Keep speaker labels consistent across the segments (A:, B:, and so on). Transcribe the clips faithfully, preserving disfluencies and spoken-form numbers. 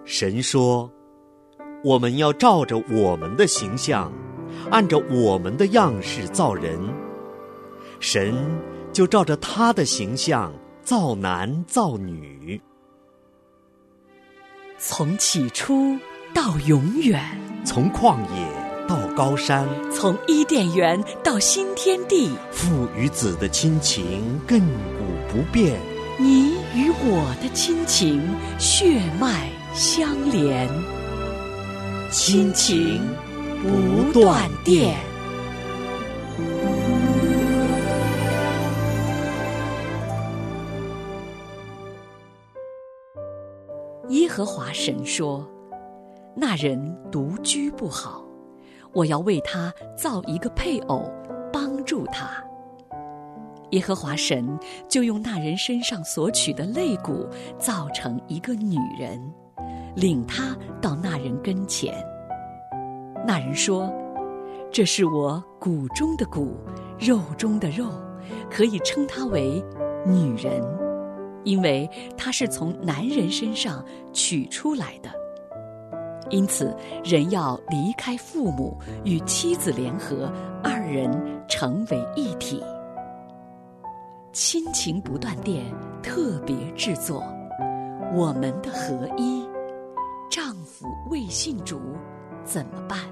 A: 神说，我们要照着我们的形象，按照我们的样式造人。神就照着他的形象造男造女。
B: 从起初到永远，
A: 从旷野到高山，
B: 从伊甸园到新天地，
A: 父与子的亲情亘古不变，
B: 你与我的亲情血脉相连，亲情不断电。耶和华神说，那人独居不好，我要为他造一个配偶，帮助他。耶和华神就用那人身上所取的肋骨造成一个女人，领他到那人跟前。那人说，这是我骨中的骨，肉中的肉，可以称她为女人，因为她是从男人身上取出来的。因此人要离开父母，与妻子联合，二人成为一体。亲情不断电特别制作，我们的合一。丈夫未信主怎么办？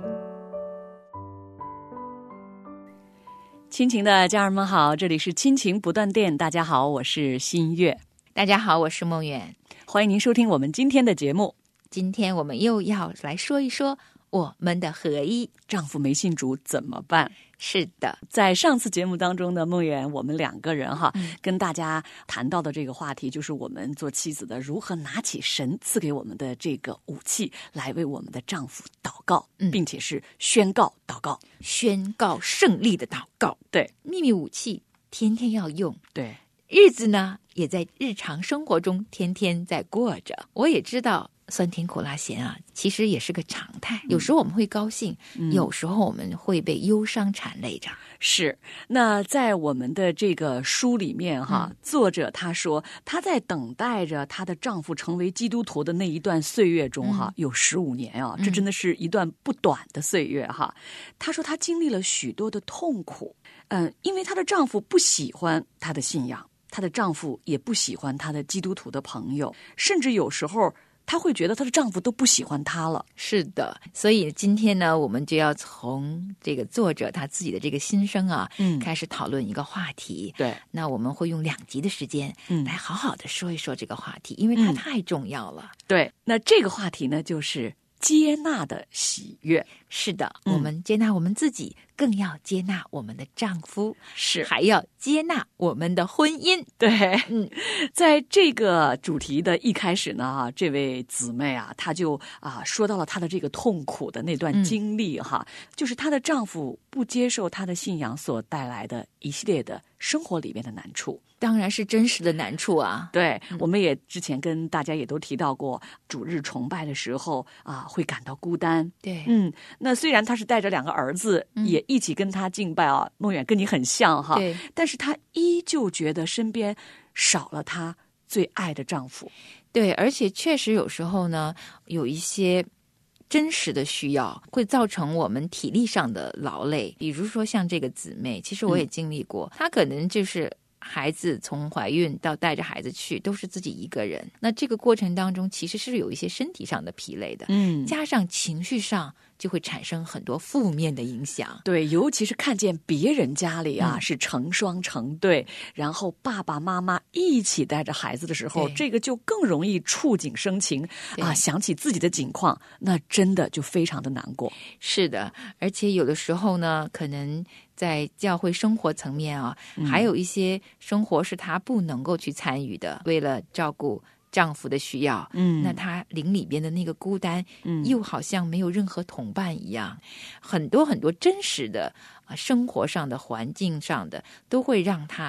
B: 亲情的家人们好，这里是亲情不断电。大家好，我是新月。
C: 大家好，我是梦远。
B: 欢迎您收听我们今天的节目。
C: 今天我们又要来说一说我们的合一。
B: 丈夫没信主怎么办？
C: 是的，
B: 在上次节目当中呢，梦远我们两个人哈、
C: 嗯、
B: 跟大家谈到的这个话题，就是我们做妻子的如何拿起神赐给我们的这个武器，来为我们的丈夫祷告、嗯、并且是宣告祷告，
C: 宣告胜利的祷告。
B: 对，
C: 秘密武器天天要用，
B: 对，
C: 日子呢也在日常生活中天天在过着。我也知道酸甜苦辣咸啊，其实也是个常态。有时候我们会高兴、嗯、有时候我们会被忧伤缠累着。
B: 是，那在我们的这个书里面哈、嗯，作者他说他在等待着她的丈夫成为基督徒的那一段岁月中哈、嗯，有十五年啊，这真的是一段不短的岁月哈。她、嗯、说她经历了许多的痛苦，嗯，因为她的丈夫不喜欢她的信仰，她的丈夫也不喜欢她的基督徒的朋友，甚至有时候她会觉得她的丈夫都不喜欢她了。
C: 是的，所以今天呢，我们就要从这个作者他自己的这个心声啊，嗯，开始讨论一个话题。
B: 对，
C: 那我们会用两集的时间，嗯，来好好的说一说这个话题，因为它太重要了。
B: 嗯、对，那这个话题呢，就是接纳的喜悦。
C: 是的、嗯、我们接纳我们自己，更要接纳我们的丈夫，
B: 是
C: 还要接纳我们的婚姻。
B: 对，嗯，在这个主题的一开始呢，这位姊妹啊，她就啊说到了她的这个痛苦的那段经历哈、嗯，就是她的丈夫不接受她的信仰所带来的一系列的生活里面的难处。
C: 当然是真实的难处啊。
B: 对、嗯、我们也之前跟大家也都提到过，主日崇拜的时候啊，会感到孤单。
C: 对，
B: 嗯，那虽然他是带着两个儿子、嗯、也一起跟他敬拜啊，梦远跟你很像哈，
C: 对，
B: 但是他依旧觉得身边少了他最爱的丈夫。
C: 对，而且确实有时候呢，有一些真实的需要会造成我们体力上的劳累，比如说像这个姊妹，其实我也经历过、嗯、她可能就是孩子从怀孕到带着孩子去都是自己一个人，那这个过程当中其实是有一些身体上的疲累的，嗯，加上情绪上就会产生很多负面的影响。
B: 对，尤其是看见别人家里啊、嗯、是成双成对，然后爸爸妈妈一起带着孩子的时候，这个就更容易触景生情啊，想起自己的境况，那真的就非常的难过。
C: 是的，而且有的时候呢，可能在教会生活层面啊、嗯、还有一些生活是她不能够去参与的，为了照顾丈夫的需要，嗯，那她灵里边的那个孤单，嗯，又好像没有任何同伴一样，很多很多真实的、呃、生活上的环境上的都会让她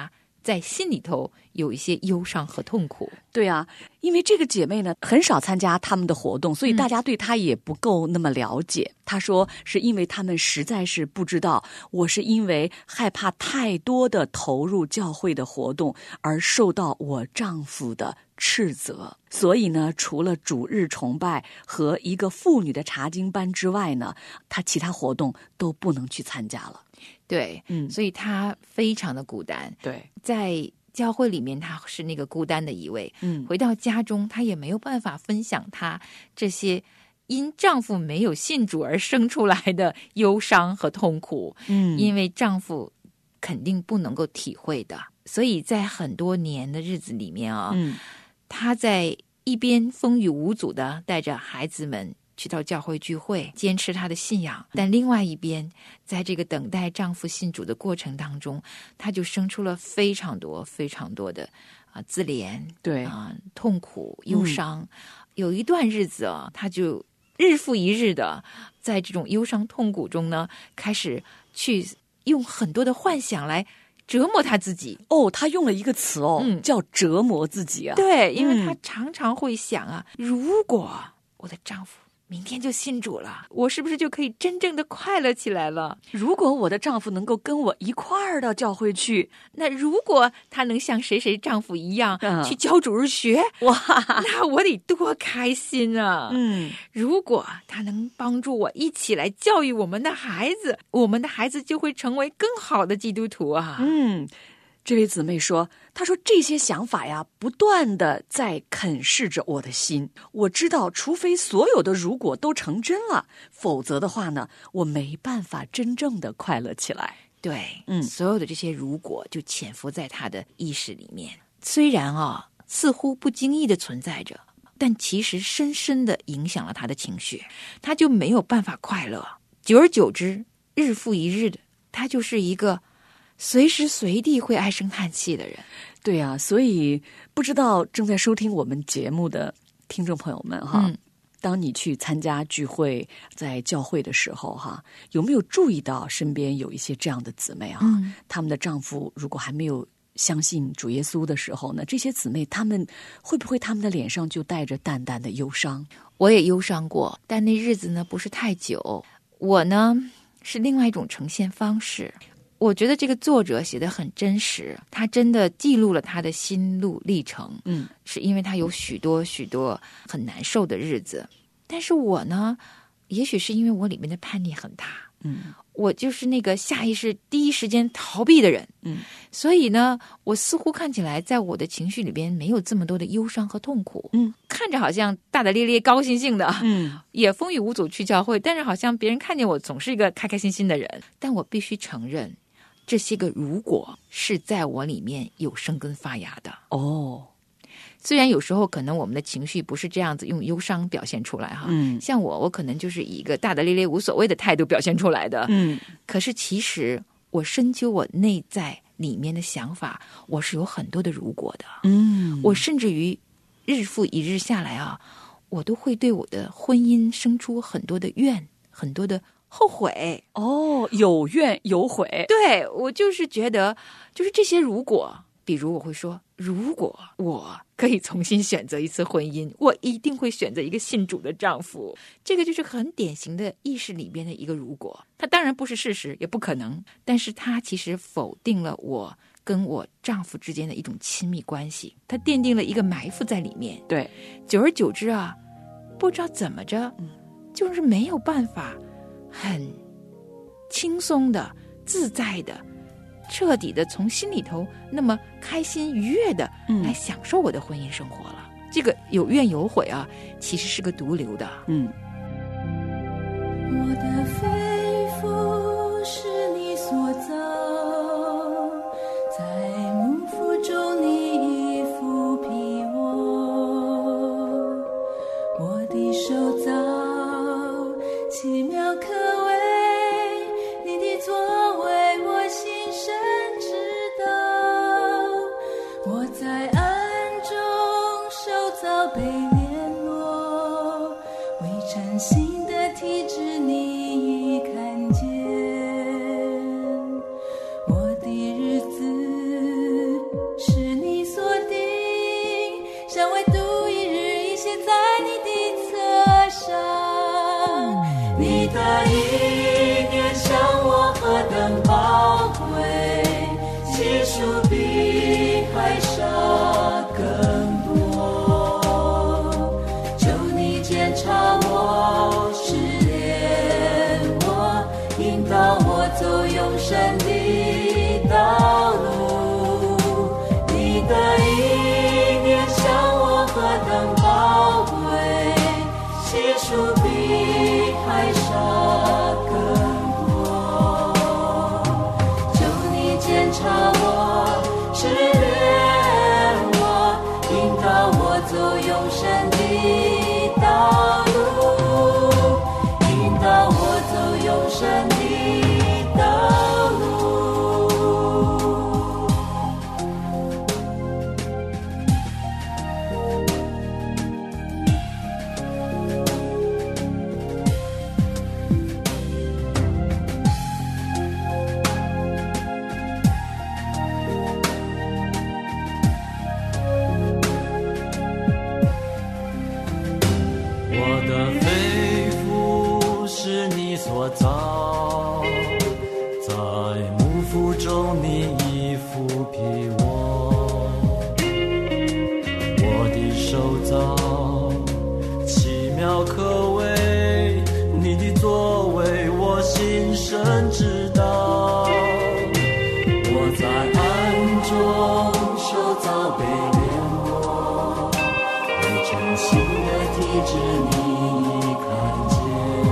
C: 在心里头有一些忧伤和痛苦。
B: 对啊，因为这个姐妹呢很少参加他们的活动，所以大家对她也不够那么了解。她说是因为他们实在是不知道，我是因为害怕太多的投入教会的活动而受到我丈夫的斥责，所以呢，除了主日崇拜和一个妇女的查经班之外呢，她其他活动都不能去参加了。
C: 对，
B: 嗯，
C: 所以她非常的孤单。
B: 对，
C: 在教会里面，她是那个孤单的一位。
B: 嗯，
C: 回到家中，她也没有办法分享她这些因丈夫没有信主而生出来的忧伤和痛苦。
B: 嗯，
C: 因为丈夫肯定不能够体会的，所以在很多年的日子里面啊，
B: 嗯，
C: 她在一边风雨无阻的带着孩子们去到教会聚会，坚持她的信仰，但另外一边，在这个等待丈夫信主的过程当中，她就生出了非常多非常多的啊、呃、自怜，
B: 对
C: 啊、呃、痛苦忧伤、嗯。有一段日子啊，她就日复一日的在这种忧伤痛苦中呢，开始去用很多的幻想来折磨她自己。
B: 哦，她用了一个词哦，
C: 嗯，
B: 叫折磨自己啊。
C: 对，因为她常常会想啊，嗯、如果我的丈夫明天就信主了，我是不是就可以真正的快乐起来了？
B: 如果我的丈夫能够跟我一块儿到教会去，
C: 那如果他能像谁谁丈夫一样、嗯、去教主日学，
B: 哇，
C: 那我得多开心啊！
B: 嗯，
C: 如果他能帮助我一起来教育我们的孩子，我们的孩子就会成为更好的基督徒啊！
B: 嗯。这位姊妹说，她说这些想法呀，不断的在啃噬着我的心。我知道，除非所有的如果都成真了，否则的话呢，我没办法真正的快乐起来。
C: 对，
B: 嗯，
C: 所有的这些如果就潜伏在她的意识里面，虽然啊，似乎不经意的存在着，但其实深深的影响了她的情绪，她就没有办法快乐。久而久之，日复一日的，她就是一个随时随地会唉声叹气的人。
B: 对啊，所以不知道正在收听我们节目的听众朋友们哈、嗯，当你去参加聚会在教会的时候哈，有没有注意到身边有一些这样的姊妹啊、嗯？他们的丈夫如果还没有相信主耶稣的时候呢，这些姊妹他们会不会他们的脸上就带着淡淡的忧伤？
C: 我也忧伤过，但那日子呢不是太久。我呢是另外一种呈现方式。我觉得这个作者写得很真实，他真的记录了他的心路历程。
B: 嗯，
C: 是因为他有许多许多很难受的日子。但是我呢，也许是因为我里面的叛逆很大。
B: 嗯，
C: 我就是那个下意识第一时间逃避的人。
B: 嗯，
C: 所以呢，我似乎看起来在我的情绪里边没有这么多的忧伤和痛苦。
B: 嗯，
C: 看着好像大大咧咧高兴兴的。
B: 嗯，
C: 也风雨无阻去教会，但是好像别人看见我总是一个开开心心的人。但我必须承认，这些个如果是在我里面有生根发芽的。
B: 哦，
C: 虽然有时候可能我们的情绪不是这样子用忧伤表现出来哈，
B: 嗯，
C: 像我我可能就是以一个大大咧咧无所谓的态度表现出来的。
B: 嗯，
C: 可是其实我深究我内在里面的想法，我是有很多的如果的。
B: 嗯，
C: 我甚至于日复一日下来啊，我都会对我的婚姻生出很多的怨，很多的后悔。
B: 哦，有怨有悔。
C: 对，我就是觉得就是这些如果，比如我会说，如果我可以重新选择一次婚姻，我一定会选择一个信主的丈夫。这个就是很典型的意识里边的一个如果，它当然不是事实，也不可能，但是它其实否定了我跟我丈夫之间的一种亲密关系，它奠定了一个埋伏在里面。
B: 对，
C: 久而久之啊，不知道怎么着，就是没有办法很轻松的、自在的、彻底的从心里头那么开心愉悦的来享受我的婚姻生活了。嗯、这个有怨有悔啊，其实是个毒瘤的。
B: 嗯，
D: 我的肺腑是你所造，在母腹中你抚庇我，我的手造奇妙可畏，你的作为我心深知道。我在暗中手造被联络，未成形的体质你已看见。我的日子唯独一日一写在你的册上。你的意念向我何等宝贵，其数比海沙更多。求你检察我，试炼我，引导我走永生的道路。你的意念向我何等宝贵，其数比海沙更多。求你检察我，试炼我，引导我走永生的道路，引导我走永生的道路。
E: 我的肺腑是你所造，在母腹中你已抚庇我。我的手造奇妙可畏，你的作为我心深知道。我在暗中受造被炼我，未成形的体质你已看见。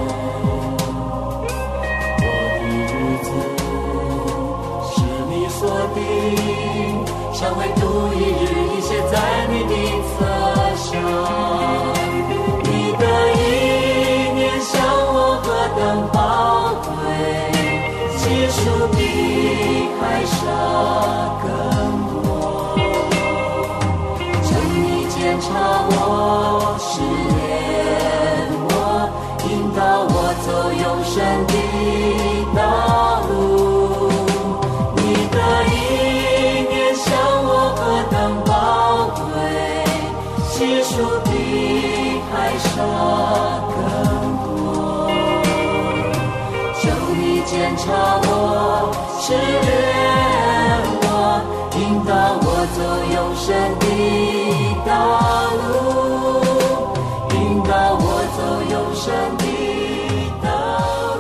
E: 我的日子是你所定，尚未度一日已写在你的册上。你的意念向我何等宝贵，其数比海沙更多。求你检察我，试炼我，引导我走永生的道路。你的意念向我何等宝贵，其数比海沙更多。求你检察我，试炼我，引导我走永生的道路，引导我走永生的道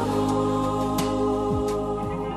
E: 路。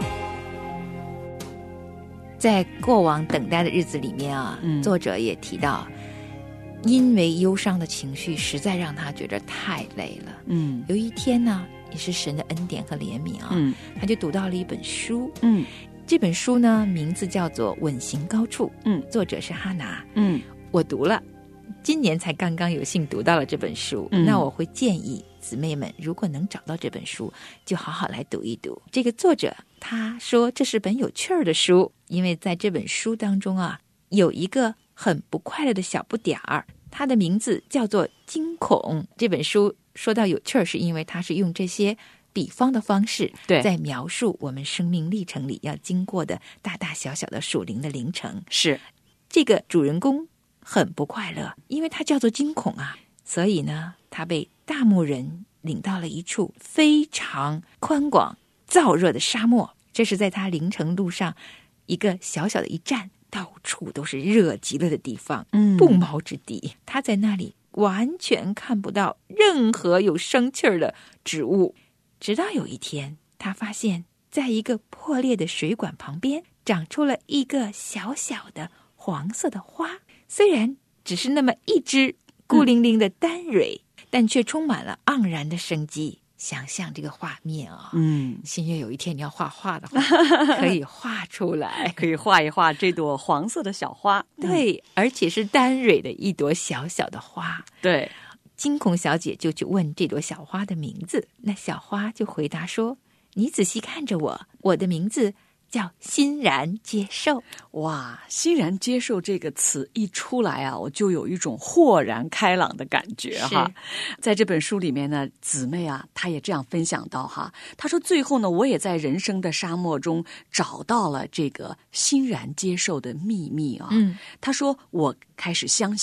C: 在过往等待的日子里面啊，
B: 嗯
C: 作者也提到，因为忧伤的情绪实在让他觉得太累了。
B: 嗯
C: 有一天呢，也是神的恩典和怜悯啊，
B: 嗯
C: 他就读到了一本书。
B: 嗯
C: 这本书呢，名字叫做《稳行高处》，
B: 嗯
C: 作者是哈拿。
B: 嗯
C: 我读了，今年才刚刚有幸读到了这本书。
B: 嗯
C: 那我会建议姊妹们，如果能找到这本书，就好好来读一读。这个作者他说这是本有趣儿的书，因为在这本书当中啊，有一个很不快乐的小不点儿，它的名字叫做惊恐。这本书说到有趣儿，是因为它是用这些比方的方式，
B: 对
C: 在描述我们生命历程里要经过的大大小小的属灵的凌程。
B: 是
C: 这个主人公很不快乐，因为他叫做惊恐啊，所以呢，他被大牧人领到了一处非常宽广燥热的沙漠。这是在他凌程路上一个小小的一站，到处都是热极了的地方，
B: 嗯
C: 不毛之地。他在那里完全看不到任何有生气儿的植物。直到有一天，他发现在一个破裂的水管旁边长出了一个小小的黄色的花，虽然只是那么一只孤零零的单蕊，嗯、但却充满了盎然的生机。想象这个画面啊、哦，
B: 嗯，
C: 新月有一天你要画画的话，可以画出来，
B: 可以画一画这朵黄色的小花。
C: 对，嗯、而且是单蕊的一朵小小的花。
B: 对，
C: 惊恐小姐就去问这朵小花的名字，那小花就回答说：“你仔细看着我，我的名字叫欣然接受。”
B: 哇，欣然接受这个词一出来啊，我就有一种豁然开朗的感觉哈。在这本书里面呢，姊妹啊，她也这样分享到哈，她说最后呢，我也在人生的沙漠中找到了这个欣然接受的秘密啊。
C: 嗯，
B: 她说我开始相信，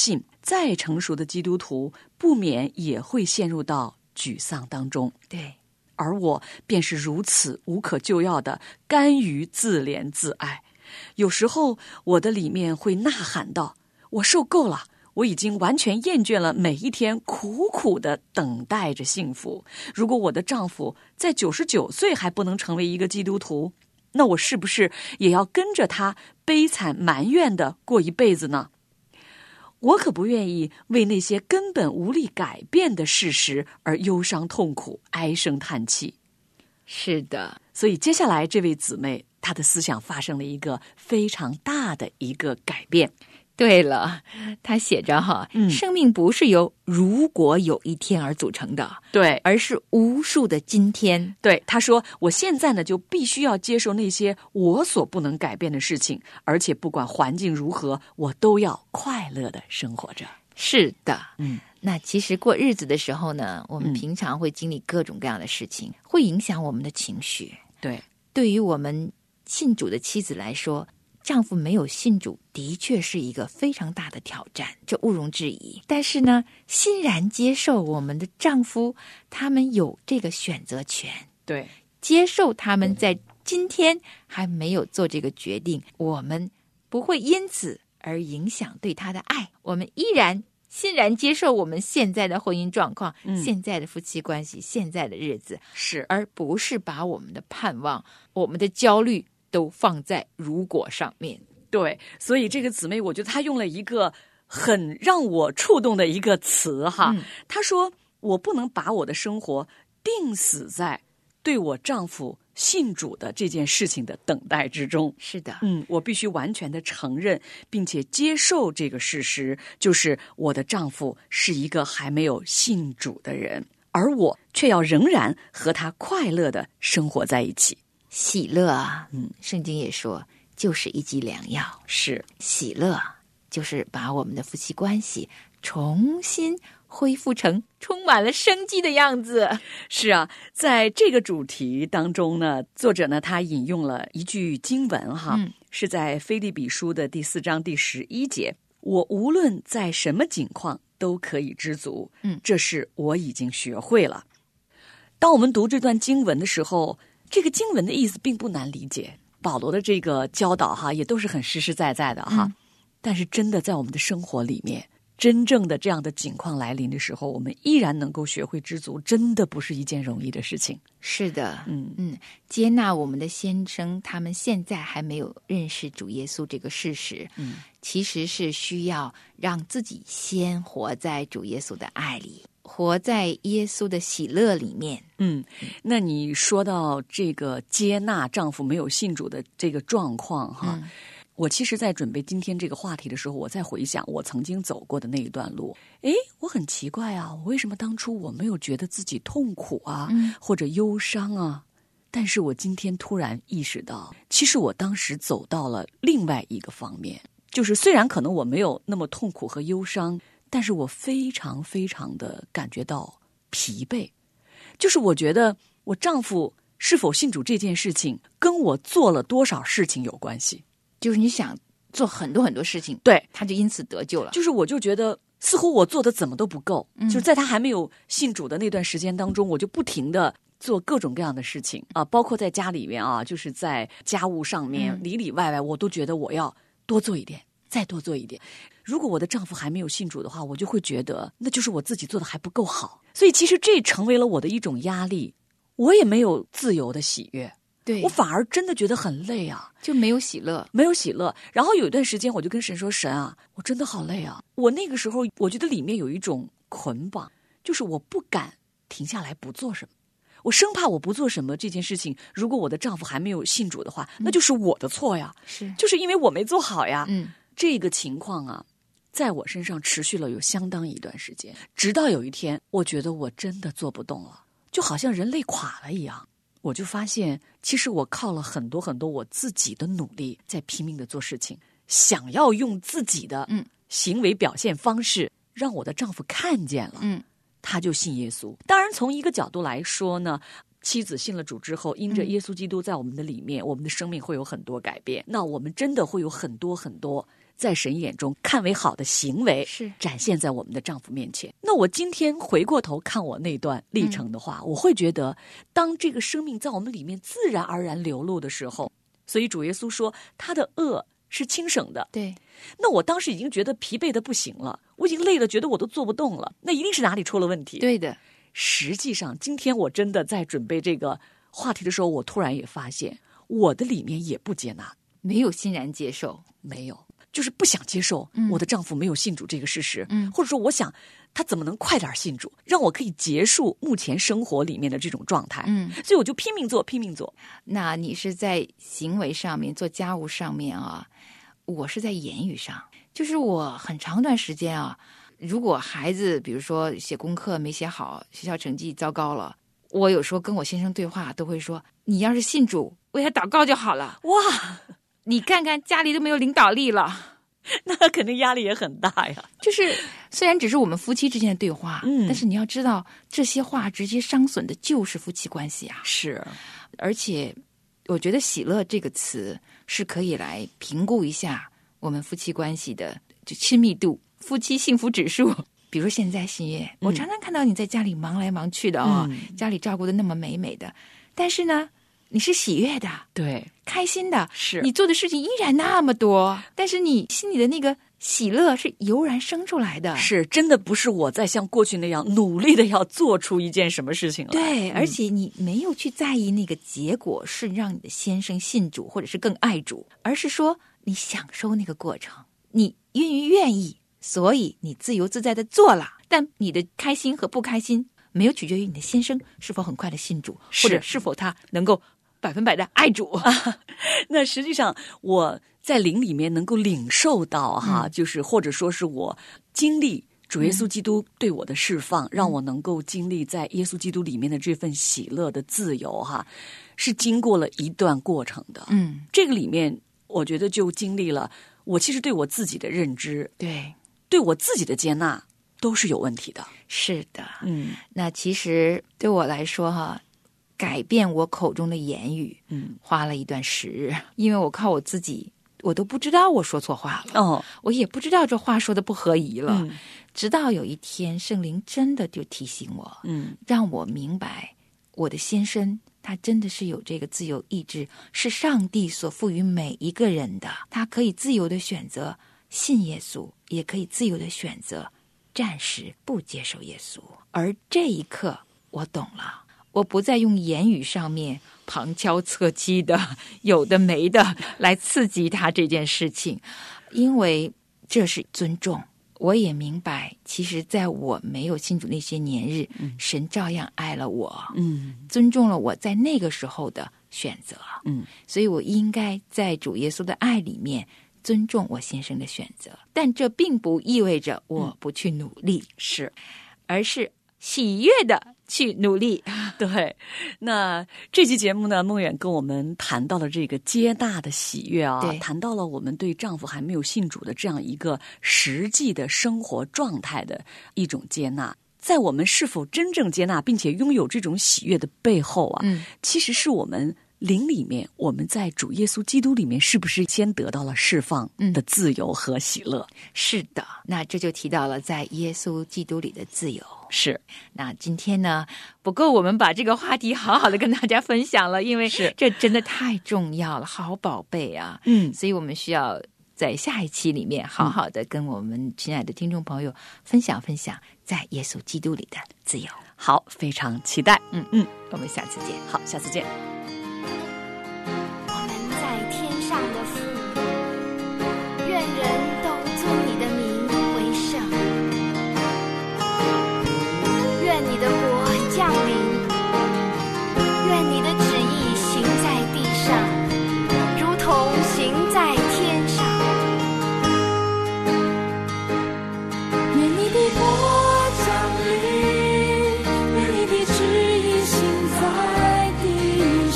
B: 再成熟的基督徒不免也会陷入到沮丧当中。
C: 对，
B: 而我便是如此无可救药的甘于自怜自爱。有时候我的里面会呐喊道，我受够了，我已经完全厌倦了每一天苦苦的等待着幸福。如果我的丈夫在九十九岁还不能成为一个基督徒，那我是不是也要跟着他悲惨埋怨的过一辈子呢？我可不愿意为那些根本无力改变的事实而忧伤痛苦、唉声叹气。
C: 是的，
B: 所以接下来这位姊妹，她的思想发生了一个非常大的一个改变。
C: 对了，他写着哈，
B: 嗯
C: 生命不是由如果有一天而组成的，
B: 对
C: 而是无数的今天。
B: 对，他说我现在呢就必须要接受那些我所不能改变的事情，而且不管环境如何，我都要快乐的生活着。
C: 是的，
B: 嗯，
C: 那其实过日子的时候呢，我们
B: 嗯
C: 平常会经历各种各样的事情，会影响我们的情绪。
B: 对，
C: 对于我们信主的妻子来说，丈夫没有信主的确是一个非常大的挑战，这毋庸置疑。但是呢，欣然接受我们的丈夫，他们有这个选择权，
B: 对，
C: 接受他们在今天还没有做这个决定，我们不会因此而影响对他的爱，我们依然欣然接受我们现在的婚姻状况、
B: 嗯
C: 现在的夫妻关系、现在的日子，
B: 是，
C: 而不是把我们的盼望、我们的焦虑都放在如果上面。
B: 对，所以这个姊妹，我觉得她用了一个很让我触动的一个词哈，
C: 嗯
B: 她说我不能把我的生活定死在对我丈夫信主的这件事情的等待之中。
C: 是的，
B: 嗯，我必须完全的承认并且接受这个事实，就是我的丈夫是一个还没有信主的人，而我却要仍然和他快乐的生活在一起。
C: 喜乐啊，
B: 嗯，
C: 圣经也说，就是一剂良药。
B: 是，
C: 喜乐就是把我们的夫妻关系重新恢复成充满了生机的样子。
B: 是啊，在这个主题当中呢，作者呢他引用了一句经文哈，
C: 嗯
B: 是在腓立比书的第四章第十一节，我无论在什么境况都可以知足，
C: 嗯
B: 这是我已经学会了。当我们读这段经文的时候，这个经文的意思并不难理解，保罗的这个教导哈也都是很实实在在的哈，
C: 嗯
B: 但是真的在我们的生活里面，真正的这样的境况来临的时候，我们依然能够学会知足，真的不是一件容易的事情。
C: 是的，
B: 嗯
C: 嗯，接纳我们的先生，他们现在还没有认识主耶稣这个事实，
B: 嗯，
C: 其实是需要让自己先活在主耶稣的爱里，活在耶稣的喜乐里面。
B: 嗯，那你说到这个接纳丈夫没有信主的这个状况哈，
C: 嗯
B: 我其实在准备今天这个话题的时候，我在回想我曾经走过的那一段路。诶，我很奇怪啊，我为什么当初我没有觉得自己痛苦啊，
C: 嗯
B: 或者忧伤啊？但是我今天突然意识到，其实我当时走到了另外一个方面，就是虽然可能我没有那么痛苦和忧伤，但是我非常非常的感觉到疲惫。就是我觉得我丈夫是否信主这件事情，跟我做了多少事情有关系。
C: 就是你想做很多很多事情，
B: 对，
C: 他就因此得救了。
B: 就是我就觉得似乎我做的怎么都不够，
C: 嗯
B: 就是在他还没有信主的那段时间当中，我就不停的做各种各样的事情啊，包括在家里面啊，就是在家务上面、
C: 嗯
B: 里里外外，我都觉得我要多做一点，再多做一点。如果我的丈夫还没有信主的话，我就会觉得那就是我自己做的还不够好，所以其实这成为了我的一种压力，我也没有自由的喜悦。
C: 对，
B: 我反而真的觉得很累啊，
C: 就没有喜乐。
B: 没有喜乐。然后有一段时间，我就跟神说：“神啊，我真的好累啊！”我那个时候，我觉得里面有一种捆绑，就是我不敢停下来不做什么，我生怕我不做什么这件事情，如果我的丈夫还没有信主的话，那就是我的错呀，
C: 是，
B: 就是因为我没做好呀。
C: 嗯，
B: 这个情况啊，在我身上持续了有相当一段时间，直到有一天，我觉得我真的做不动了，就好像人累垮了一样。我就发现，其实我靠了很多很多我自己的努力，在拼命的做事情，想要用自己的
C: 嗯
B: 行为表现方式，让我的丈夫看见了，
C: 嗯，
B: 他就信耶稣。当然，从一个角度来说呢，妻子信了主之后，因着耶稣基督在我们的里面，我们的生命会有很多改变。那我们真的会有很多很多在神眼中看为好的行为
C: 是
B: 展现在我们的丈夫面前。那我今天回过头看我那段历程的话，嗯、我会觉得当这个生命在我们里面自然而然流露的时候，所以主耶稣说他的恶是轻省的。
C: 对，
B: 那我当时已经觉得疲惫的不行了，我已经累了，觉得我都做不动了，那一定是哪里出了问题。
C: 对的，
B: 实际上今天我真的在准备这个话题的时候，我突然也发现我的里面也不接纳，
C: 没有欣然接受，
B: 没有，就是不想接受我的丈夫没有信主这个事实，
C: 嗯，
B: 或者说我想他怎么能快点信主，让我可以结束目前生活里面的这种状态，
C: 嗯，
B: 所以我就拼命做拼命做。
C: 那你是在行为上面做家务上面啊，我是在言语上，就是我很长段时间啊，如果孩子比如说写功课没写好，学校成绩糟糕了，我有时候跟我先生对话都会说，你要是信主为他祷告就好了。
B: 哇，
C: 你看看家里都没有领导力了，
B: 那肯定压力也很大呀。
C: 就是虽然只是我们夫妻之间的对话，
B: 嗯，
C: 但是你要知道这些话直接伤损的就是夫妻关系啊。
B: 是，
C: 而且我觉得喜乐这个词是可以来评估一下我们夫妻关系的就亲密度，夫妻幸福指数。比如说现在新月、嗯、我常常看到你在家里忙来忙去的哦、嗯、家里照顾的那么美美的，但是呢你是喜悦的，
B: 对，
C: 开心的，
B: 是
C: 你做的事情依然那么多，但是你心里的那个喜乐是油然生出来的，
B: 是真的不是我在像过去那样努力的要做出一件什么事情来。
C: 对、
B: 嗯、
C: 而且你没有去在意那个结果是让你的先生信主或者是更爱主，而是说你享受那个过程，你愿意愿意，所以你自由自在的做了，但你的开心和不开心没有取决于你的先生是否很快的信主，或者是否他能够百分百的爱主、啊、
B: 那实际上我在灵里面能够领受到哈、嗯，就是或者说是我经历主耶稣基督对我的释放、嗯、让我能够经历在耶稣基督里面的这份喜乐的自由哈，是经过了一段过程的。
C: 嗯，
B: 这个里面我觉得就经历了我其实对我自己的认知，
C: 对，
B: 对我自己的接纳都是有问题的。
C: 是的，
B: 嗯，
C: 那其实对我来说哈，改变我口中的言语，
B: 嗯，
C: 花了一段时日，因为我靠我自己，我都不知道我说错话了，
B: 哦，
C: 我也不知道这话说的不合宜了、
B: 嗯、
C: 直到有一天圣灵真的就提醒我，
B: 嗯，
C: 让我明白我的先生他真的是有这个自由意志，是上帝所赋予每一个人的，他可以自由的选择信耶稣，也可以自由的选择暂时不接受耶稣。而这一刻我懂了，我不再用言语上面旁敲侧击的有的没的来刺激他这件事情，因为这是尊重。我也明白其实在我没有信主那些年日、嗯、神照样爱了我，
B: 嗯，
C: 尊重了我在那个时候的选择，
B: 嗯，
C: 所以我应该在主耶稣的爱里面尊重我先生的选择，但这并不意味着我不去努力、嗯、
B: 是，
C: 而是喜悦的去努力。
B: 对，那这期节目呢，梦远跟我们谈到了这个接纳的喜悦啊，谈到了我们对丈夫还没有信主的这样一个实际的生活状态的一种接纳。在我们是否真正接纳并且拥有这种喜悦的背后啊，
C: 嗯，
B: 其实是我们灵里面，我们在主耶稣基督里面是不是先得到了释放的自由和喜乐、
C: 嗯、是的，那这就提到了在耶稣基督里的自由。
B: 是，
C: 那今天呢不够我们把这个话题好好的跟大家分享了，因为这真的太重要了，好宝贝啊，
B: 嗯，
C: 所以我们需要在下一期里面好好的跟我们亲爱的听众朋友分享分享在耶稣基督里的自由。
B: 好，非常期待。
C: 嗯嗯，我们下次见。
B: 好，下次见。
F: 我们在天上的父，愿人都尊你的名为圣，愿你的国降临，愿你的旨意行在地上，如同行在天上。
D: 愿你的国降临，愿你的旨意行在地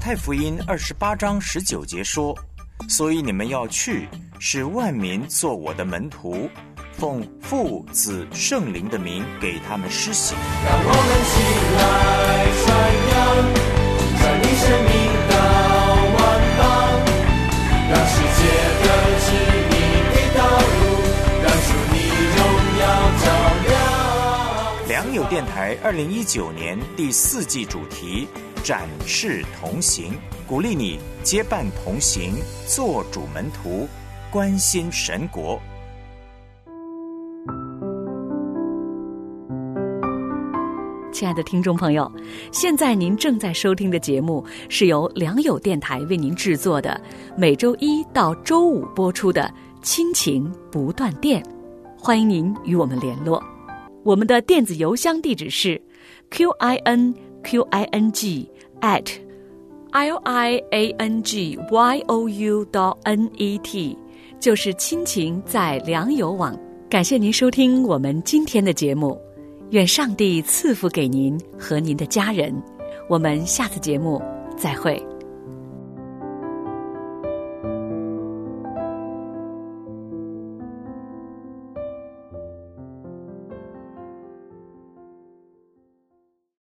G: 太福音二十八章十九节说，所以你们要去，使万民做我的门徒，奉父子圣灵的名给他们施洗。
E: 让我们起来传扬，传你生命到万邦，让世界得知你的道路，让主你荣耀照亮。
G: 良友电台二零一九年第四季主题展翅同行，鼓励你结伴同行，做主门徒，关心神国。
B: 亲爱的听众朋友，现在您正在收听的节目是由良友电台为您制作的，每周一到周五播出的亲情不断电，欢迎您与我们联络。我们的电子邮箱地址是 q i n q i n g at l i a n g y o u dot n e t， 就是亲情在良友网。感谢您收听我们今天的节目，愿上帝赐福给您和您的家人。我们下次节目再会。